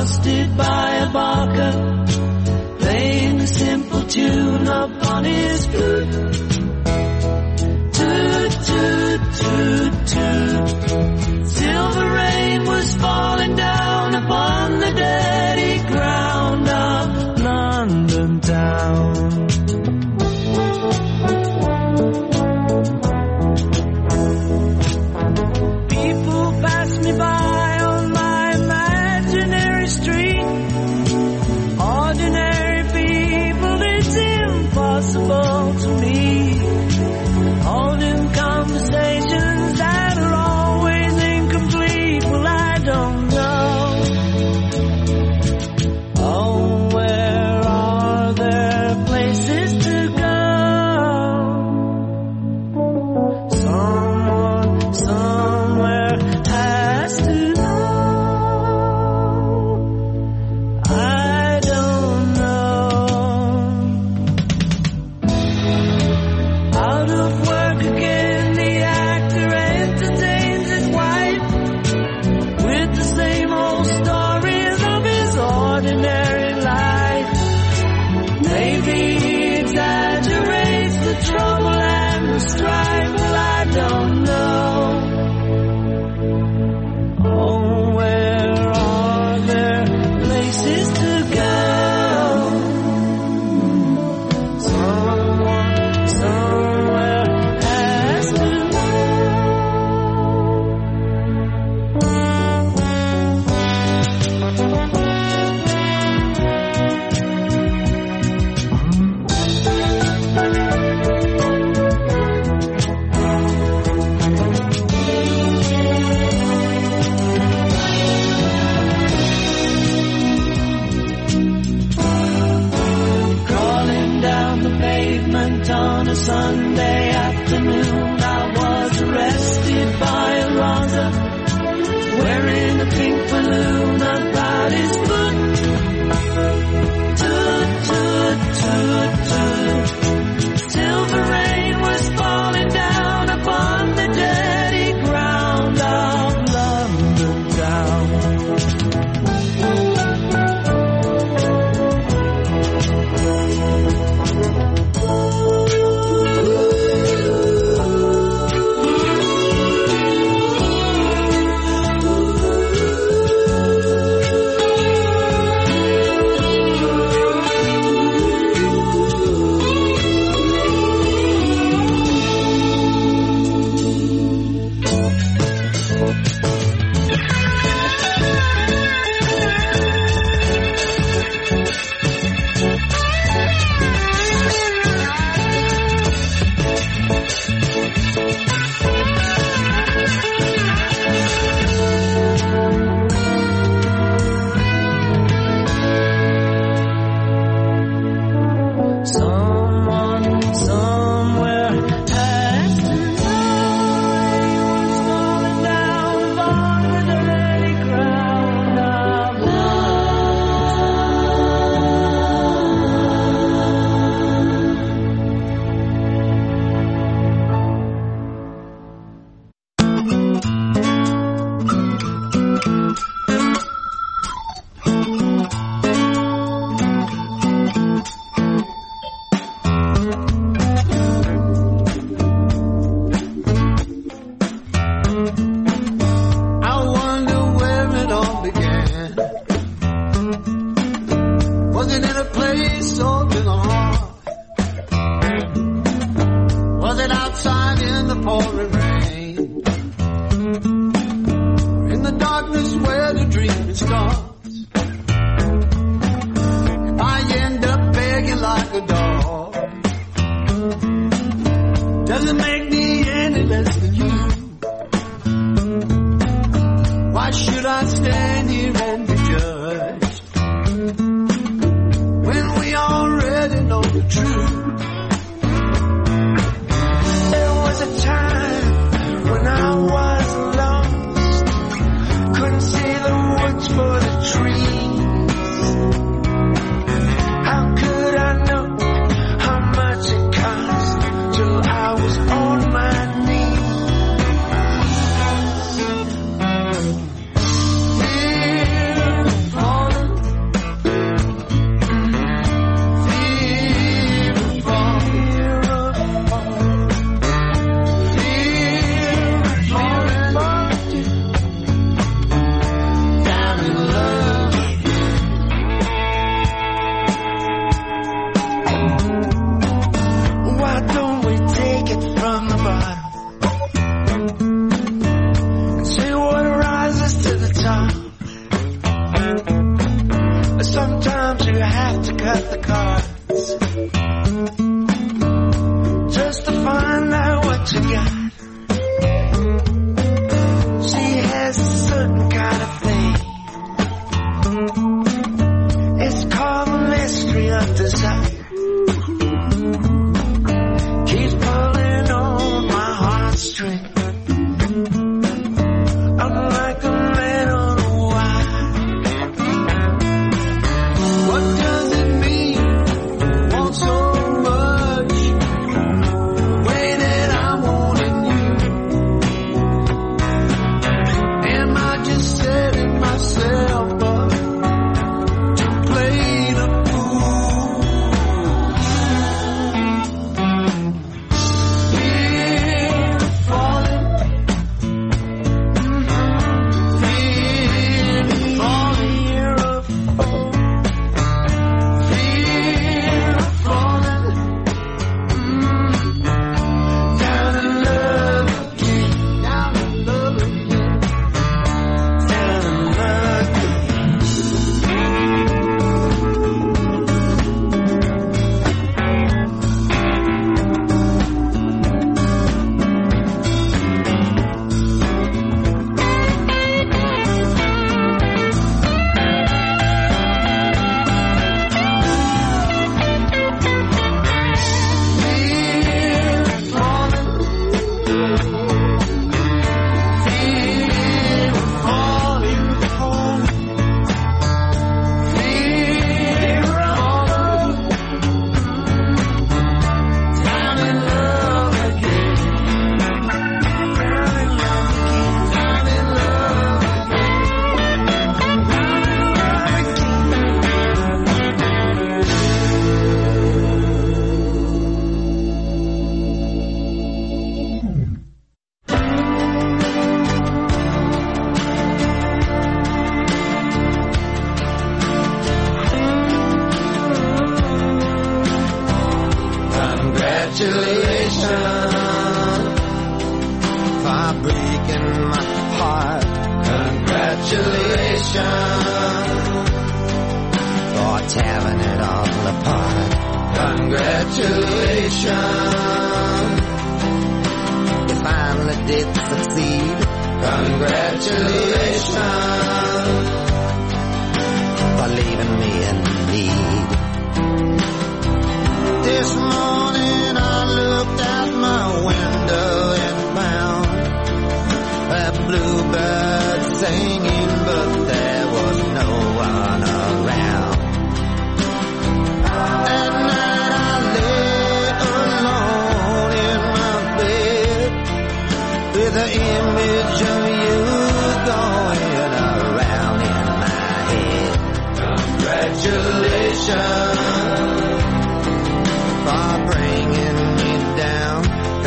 accosted by a barker, playing a simple tune upon his flute. Toot, toot, toot, toot. Silver rain was falling down upon the dirty ground of London town. People pass me by on my imaginary street. Ordinary people, it's impossible to meet. Holding conversations that are always incomplete. Well, I don't know. Oh, where are there places to go? Someone, somewhere has to know. I don't know. Out of work again, the actor entertains his wife with the same old stories of his ordinary life. Maybe he exaggerates the trouble and the strife. Well, I don't know. Oh, where are there places to go? Someone, somewhere has to crawling down the pavement on a Sunday afternoon. I was arrested by a Raza wearing a pink balloon about his foot. Toot, toot, toot, toot. Silver rain was falling down upon the dirty ground of London town. Someone, somewhere has to know. Falling down upon the dirty ground of I wonder where it all began. Was it in a place or in the heart? Was it outside in the pouring rain? Or in the darkness where the dream starts? If I end up begging like a dog, does it make me any less than you? Why should I stand here and be judged when we already know the truth? There was a time when I was lost, couldn't see the woods for the trees. How could I know how much it cost till I was on my knees? Here, falling Sometimes you have to cut the cards just to find out what you got. She has a certain kind of thing. It's called the mystery of desire. Keeps pulling on my heartstring. I'm like a man on a wire. What does it mean? Want so much, way that I'm wanting you. Am I just setting myself up to play the fool? Fear of falling, fear of falling, fear of falling, down in love again, down in love again, down in love again. Congratulations for breaking my heart. Congratulations for tearing it all apart. Congratulations, you finally did succeed. Congratulations for leaving me in need. This morning I looked out my window and found a bluebird singing, but there was no one around. At night I lay alone in my bed with the image of you going around in my head. Congratulations for bringing me down.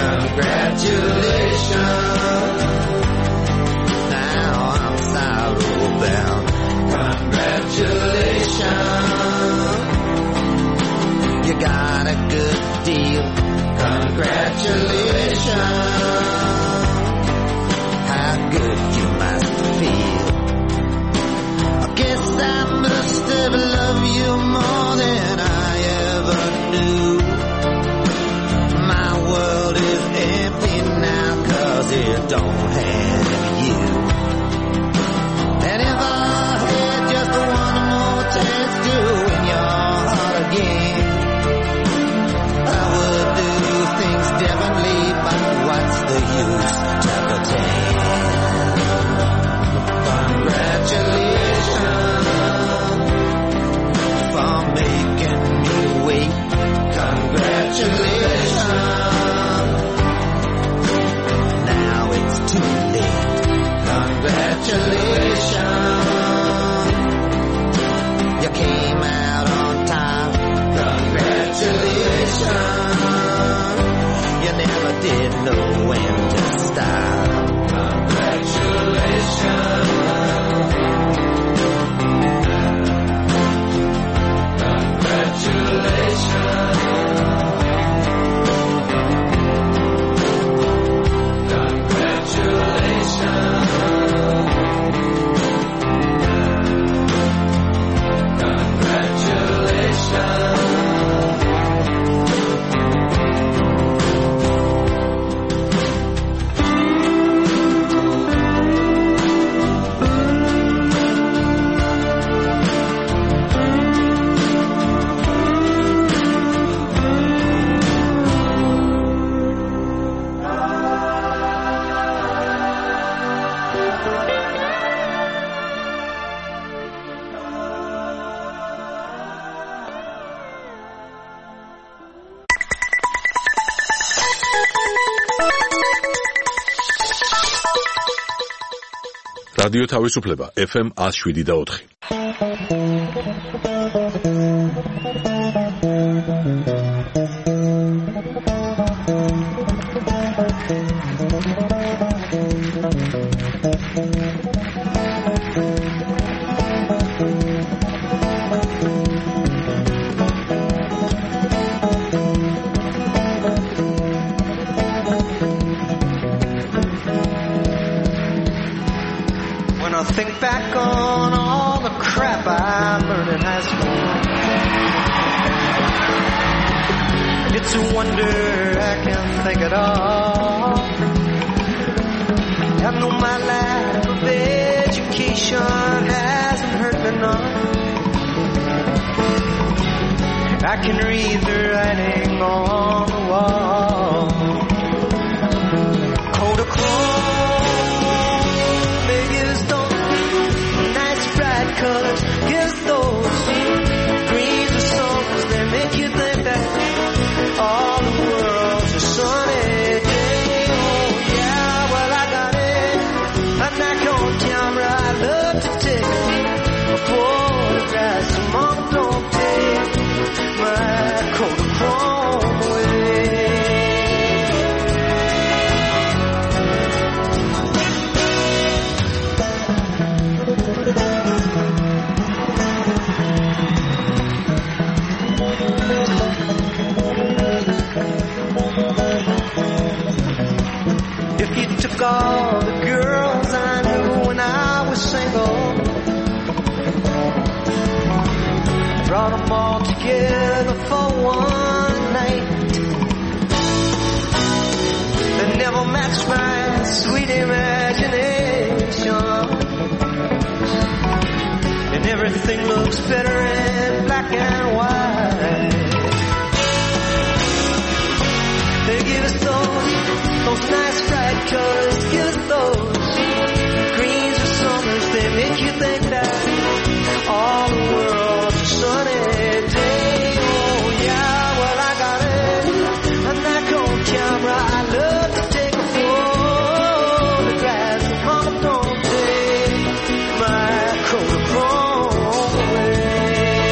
Congratulations, now I'm sorrow bound. Congratulations, you got a good deal. Congratulations, how good you must feel. I guess I must have loved you more than რადიო თავისუფლება FM 107.4. Think back on all the crap I learned in high school. It's a wonder I can think it all. I know my lack of education hasn't hurt me none. I can read the writing on the wall. Cold or colors, yes, those greens are songs that make you think that all the world's a sunny day. Oh yeah, well I got it. I'm not on camera. I love to take photographs. So mom, don't take my coat of chrome away. Took all the girls I knew when I was single, brought them all together for one night. They never matched my sweet imagination, and everything looks better in black and white. They give us those nice bright colors, give us those greens or summers. They make you think that all the world's a sunny day. Oh yeah, well I got it. I'm not on camera. I love to take a photograph. Mama, don't take my coat of chrome away.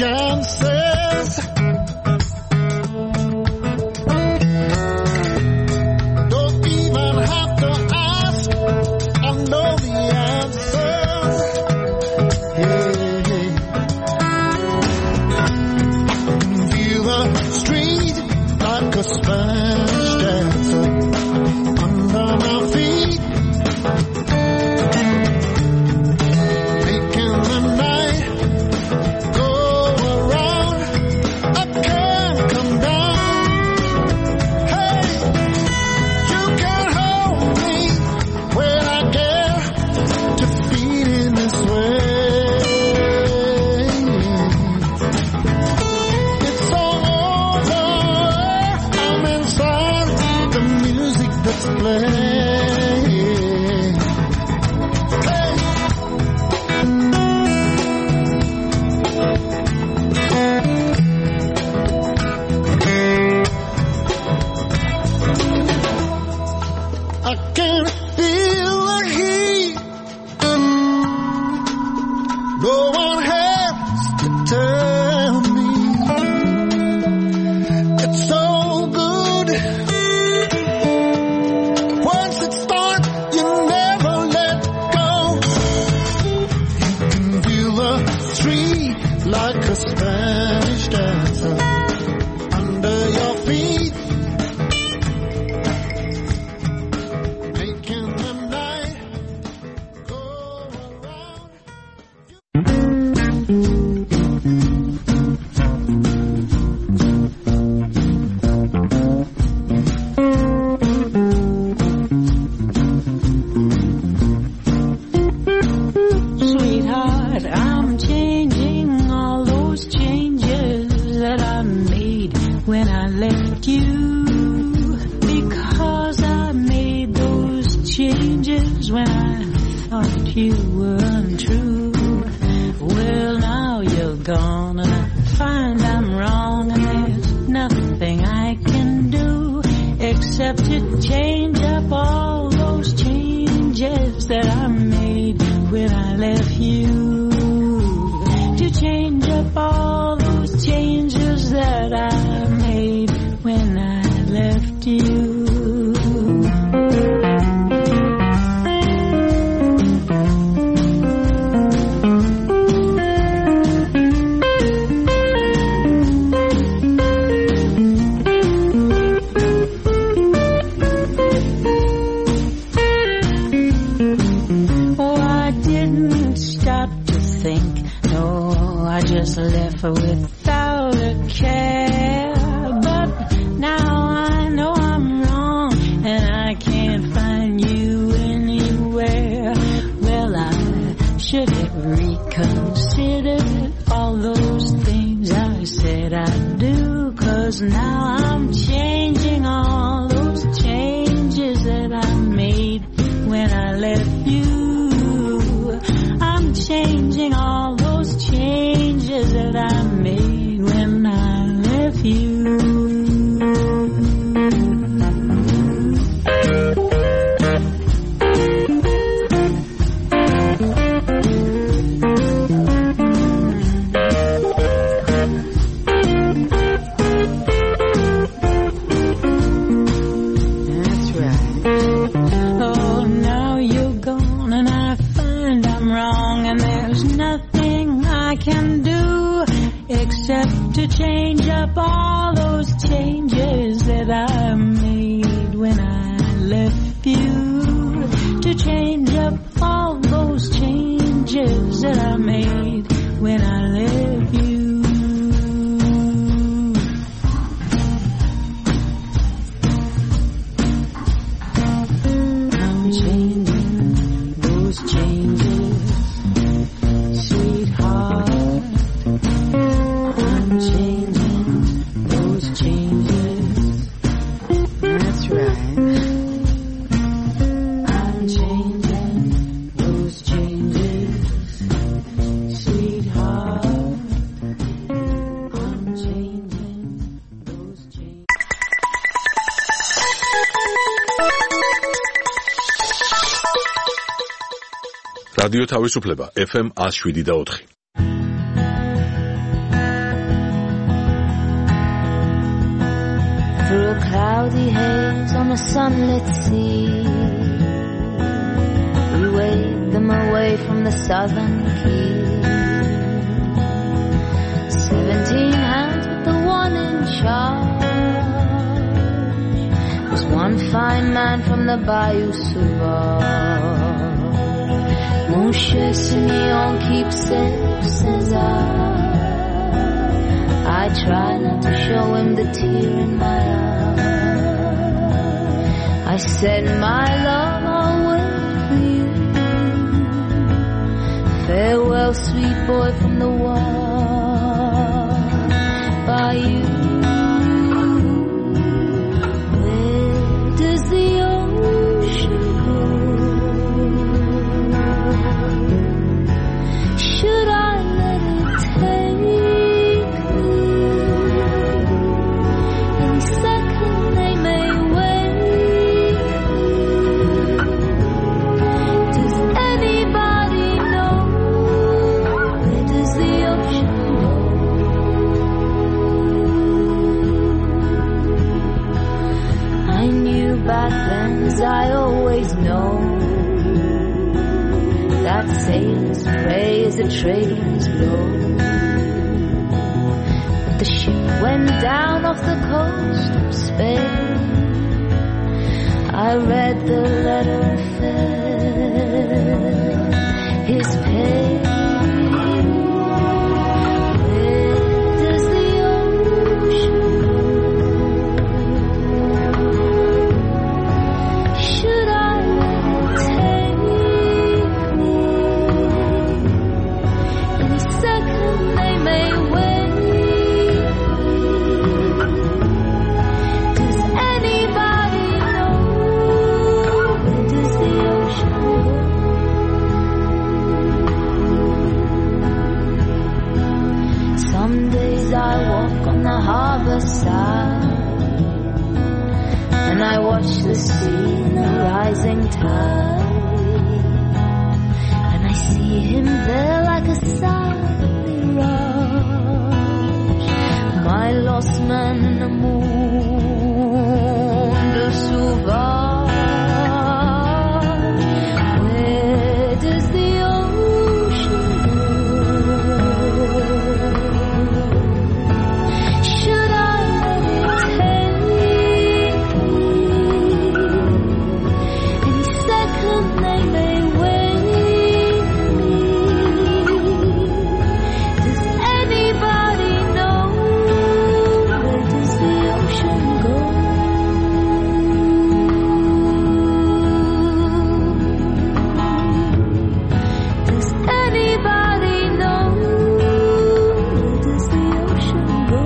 chances. Don't even have to ask, I know the answers. Hey. Feel the street like a Spanish dancer under my feet. Making the night go around. I can't come down. Hey, you can hold me when I get to feeling this way. It's all over. I'm inside the music that's playing. I can feel the heat. No one has to tell me. It's so good. Once it starts, you never let go. You can feel the street like a Spanish dancer under your feet. Making the night go around. Sweetheart, I'm changing all those changes that I made when I left you. Because I made those changes when I thought you were untrue. Well, now you're gone and I find I'm wrong, and there's nothing I can do except to change up all those changes that I made when I left you. To change up all those changes that I made when I left you. Oh, I didn't stop to think. No, I just left without a care. But now I know I'm wrong, and I can't find you anywhere. Well, I should have reconsidered all those things I said I'd do. 'Cause now I'm changing all those changes that I made when I left you. I'm changing all those changes that I made when I left you. That's right. Oh, now you're gone and I find I'm wrong, and there's nothing I can do except to change up all those changes that I made when I left you. To change up all those changes that I made when I left you. I'm changing those changes, sweetheart. I'm changing those changes. That's right. I'm changing those changes, sweetheart. I'm changing those changes. რადიო თავისუფლება FM 107.4. cloudy haze on a sunlit sea. We waved them away from the southern key. 17 hands with the one in charge. There's one fine man from the Bayou Sauvage. Mon cher Simeon, keep safe, says I try not to show him the tear in my eye. I said, my love, I'll wait for you. Farewell, sweet boy from the wild bayou. Where does the ocean go? Should I let it take me? Any second they may wait. Does anybody know? Where does the ocean go? I knew back then, as I always know, that sailors pray as the trade winds blow. But the ship went down off the coast of Spain. I read the letter and felt his pain. Where does the ocean go? Should I let it take me? Any second they may wait. Does anybody know? Where does the ocean go? Some days I walk on the harbor side, and I watch the sea in the rising tide, and I see him there like a silent mirage, my lost man in the moon de Sauvage. Where does the ocean go? Should I let it take me? Any second they may wait me. Does anybody know? Where does the ocean go? Does anybody know? Where does the ocean go?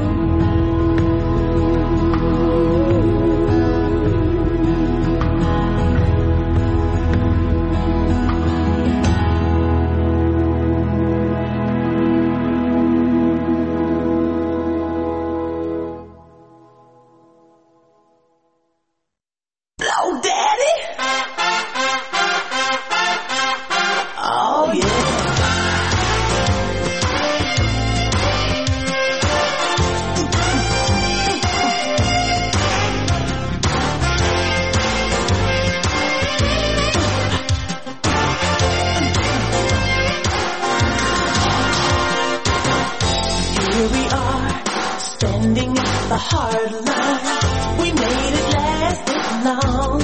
Blow daddy. Oh yeah. Here we are, standing at the hard line. We made it last this long.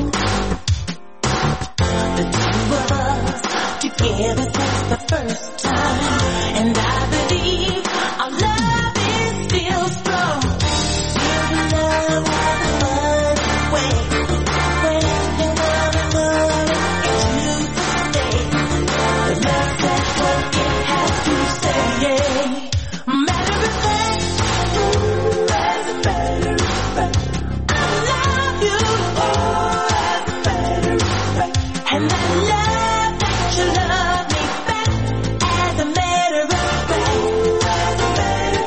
The two of us together since the first time, and I believe our love is still strong. Still the love has a funny way, when you love and love into the state. The love says what it has to say. Matter of fact, as a matter of fact, I love you, oh, as a matter of fact, and I love that you love me back, as a matter of fact, as a matter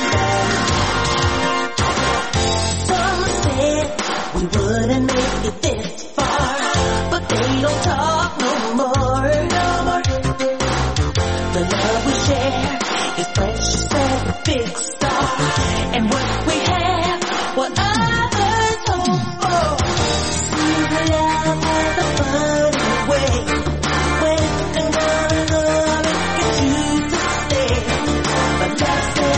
of fact. Some said we wouldn't make it this far, but they don't talk no more, no more. The love we share is precious as a big star, and what we have, what others hold.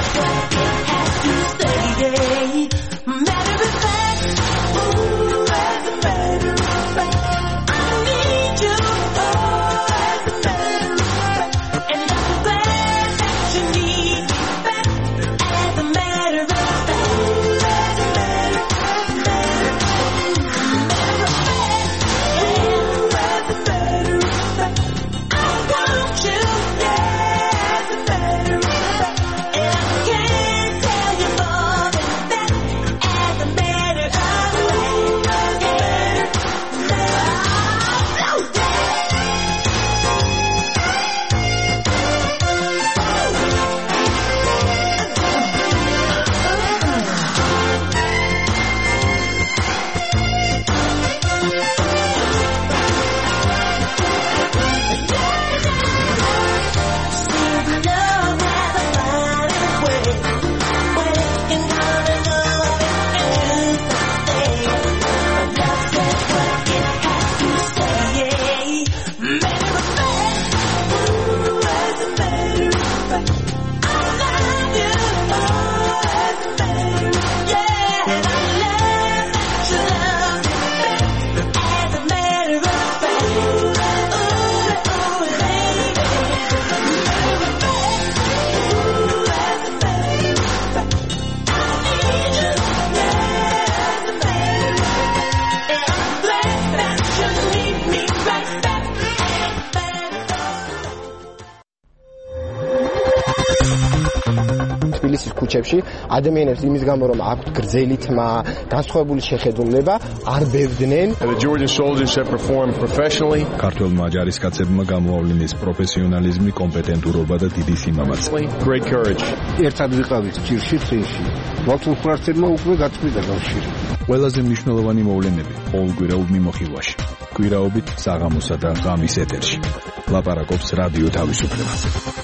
თბილისის ქუჩებში ადამიანებს იმის გამო რომ აქვთ გრძელი თმა, განსხვავებული შეხედულება, არ ბევდნენ. The Georgian soldiers have performed professionally. ქართველმა ჯარისკაცებმა გამოავლინეს პროფესიონალიზმი, კომპეტენტურობა და დიდი სიმამაცე. Great courage. ერთად ვიყავით ჭირში წინში. მართლმსვარცებმა უკვე გაწყვიტა კავშირი. ყველაზე მნიშვნელოვანი მოვლენები ყოველკვირეულ მიმოხილვაში. კვირაობით საღამოსა და ღამის ეთერში. ლაპარაკობს რადიო თავისუფლება.